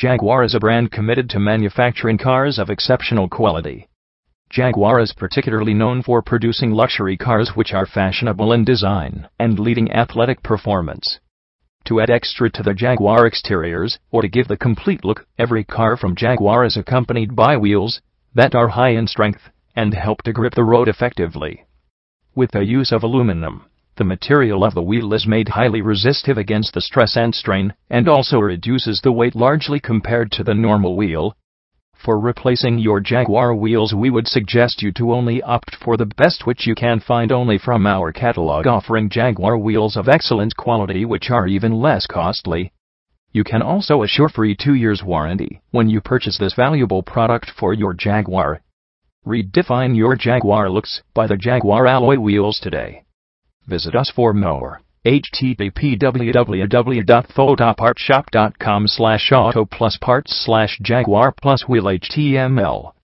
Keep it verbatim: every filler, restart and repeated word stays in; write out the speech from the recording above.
Jaguar is a brand committed to manufacturing cars of exceptional quality. Jaguar is particularly known for producing luxury cars which are fashionable in design and leading athletic performance. To add extra to the Jaguar exteriors, or to give the complete look, every car from Jaguar is accompanied by wheels that are high in strength and help to grip the road effectively. With the use of aluminum, the material of the wheel is made highly resistive against the stress and strain, and also reduces the weight largely compared to the normal wheel. For replacing your Jaguar wheels, we would suggest you to only opt for the best, which you can find only from our catalog, offering Jaguar wheels of excellent quality which are even less costly. You can also assure free two years warranty when you purchase this valuable product for your Jaguar. Redefine your Jaguar looks by the Jaguar alloy wheels today. Visit us for more. H T T P w w w dot photopartshop dot com slash auto plus parts slash Jaguar plus wheel H T M L